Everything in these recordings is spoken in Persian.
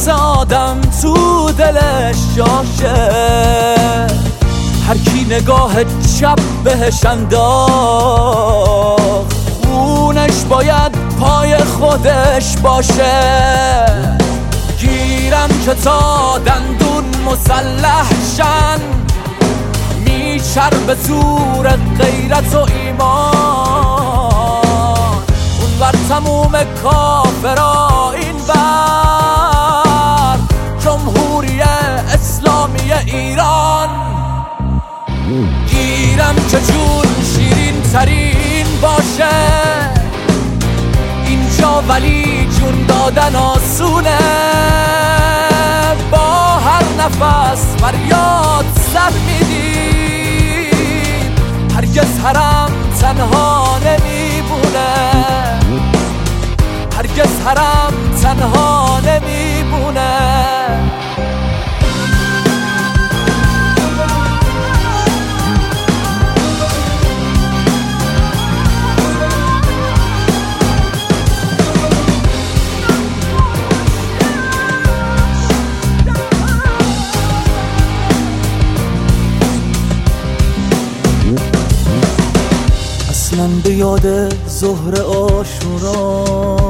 واسه آدم تو دلش جاشه، هر کی نگاه چپ بهش انداخت خونش باید پای خودش باشه. گیرم که تا دندون مسلح شن، میچربه زور غیرت و ایمان، اونور تموم کافرا این بر جمهوری اسلامی ایران. گیرم که جون شیرین ترین باشه اینجا، ولی جون دادن آسونه، با هر نفس فریاد سر میدیم، هرگز حرم تنها نمیمونه، هرگز حرم تنها نمیمونه. من به یاد ظهر عاشورا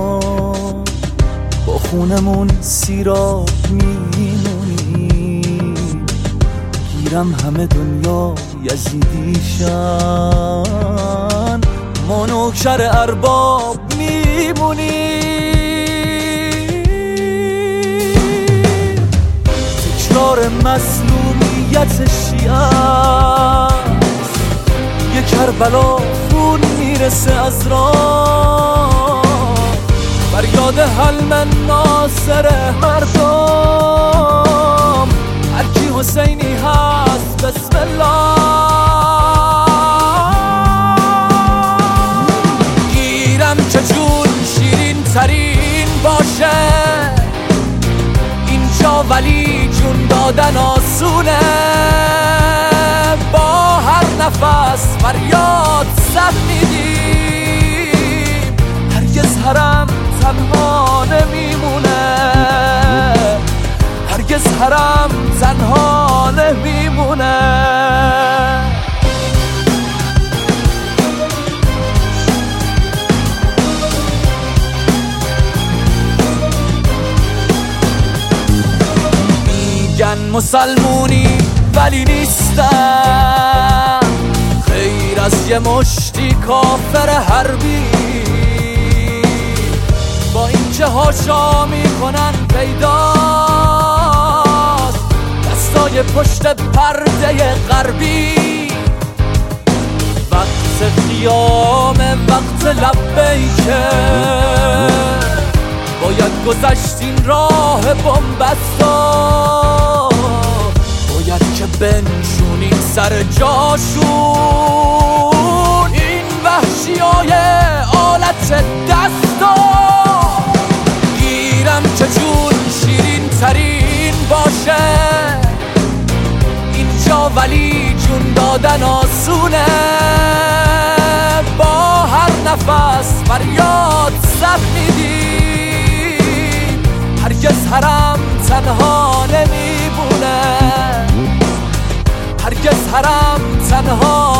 با خونمون سیراب میمونی، گیرم همه دنیا یزیدیشن، ما نوکر ارباب میمونی. تکرار مظلومیت شیعه، یه کربلا خون میرسه از راه، فریاد حلم ناصر مردم، هرکی حسینی هست بسم الله. گیرم که جون شیرین ترین باشه اینجا، ولی جون دادن آسونه، با هر نفس فریاد سر میدیم، هرگز حرم تنها نمیمونه، هرگز حرم تنها نمیمونه. میگن مسلمونی ولی نیستن، خیر از یه مشتی کافر حربی، با اینکه هاشا میکنن پیداست دستای پشت پرده غربی. وقت قیام، وقت لبیکه، باید گذشت این راه بنبستا، باید که بنشونیم سر جاشون این وحشیای آلت دستا. گیرم که جون شیرین ترین باشه اینجا، ولی جون دادن آسونه، با هر نفس فریاد سر میدیم، هرگز حرم تنها نمیمونه، هرگز حرم تنها